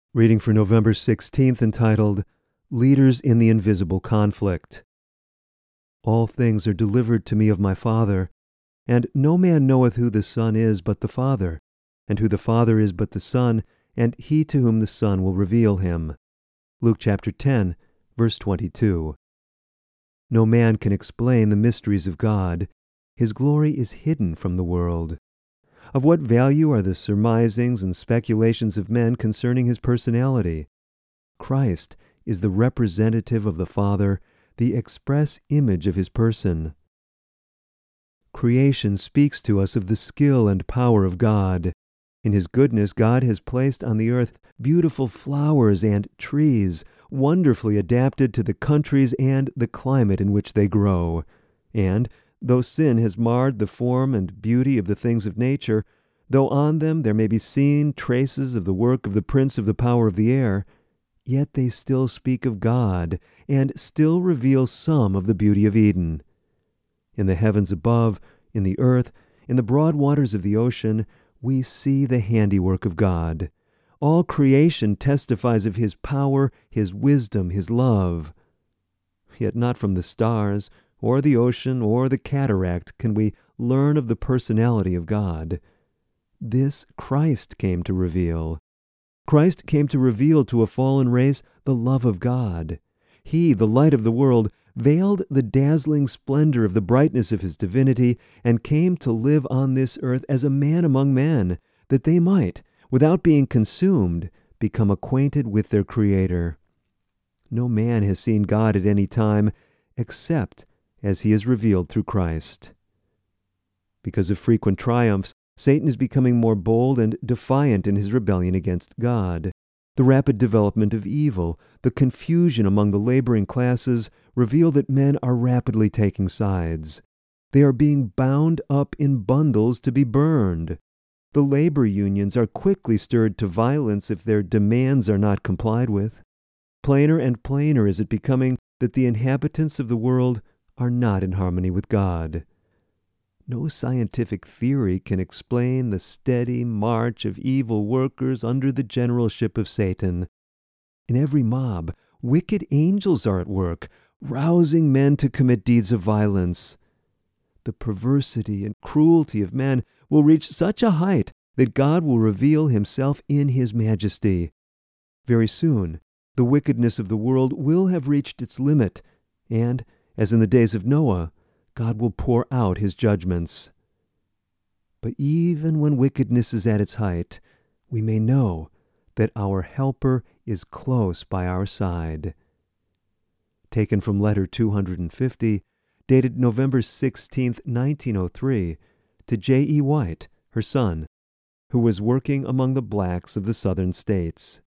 Reading for November 16th, entitled, Leaders in the Invisible Conflict. All things are delivered to me of my Father, and no man knoweth who the Son is but the Father, and who the Father is but the Son, and he to whom the Son will reveal him. Luke chapter 10, verse 22. No man can explain the mysteries of God. His glory is hidden from the world. Of what value are the surmisings and speculations of men concerning his personality? Christ is the representative of the Father, the express image of his person. Creation speaks to us of the skill and power of God. In his goodness, God has placed on the earth beautiful flowers and trees, wonderfully adapted to the countries and the climate in which they grow. And, though sin has marred the form and beauty of the things of nature, though on them there may be seen traces of the work of the prince of the power of the air, yet they still speak of God, and still reveal some of the beauty of Eden. In the heavens above, in the earth, in the broad waters of the ocean, we see the handiwork of God. All creation testifies of his power, his wisdom, his love. Yet not from the stars, or the ocean, or the cataract can we learn of the personality of God. This Christ came to reveal. Christ came to reveal to a fallen race the love of God. He, the light of the world, veiled the dazzling splendor of the brightness of his divinity and came to live on this earth as a man among men, that they might, without being consumed, become acquainted with their Creator. No man has seen God at any time, except as he is revealed through Christ. Because of frequent triumphs, Satan is becoming more bold and defiant in his rebellion against God. The rapid development of evil, the confusion among the laboring classes, reveal that men are rapidly taking sides. They are being bound up in bundles to be burned. The labor unions are quickly stirred to violence if their demands are not complied with. Plainer and plainer is it becoming that the inhabitants of the world are not in harmony with God. No scientific theory can explain the steady march of evil workers under the generalship of Satan. In every mob, wicked angels are at work, rousing men to commit deeds of violence. The perversity and cruelty of men will reach such a height that God will reveal himself in his majesty. Very soon, the wickedness of the world will have reached its limit, and, as in the days of Noah, God will pour out his judgments. But even when wickedness is at its height, we may know that our Helper is close by our side. Taken from Letter 250, dated November 16, 1903, to J.E. White, her son, who was working among the blacks of the Southern states.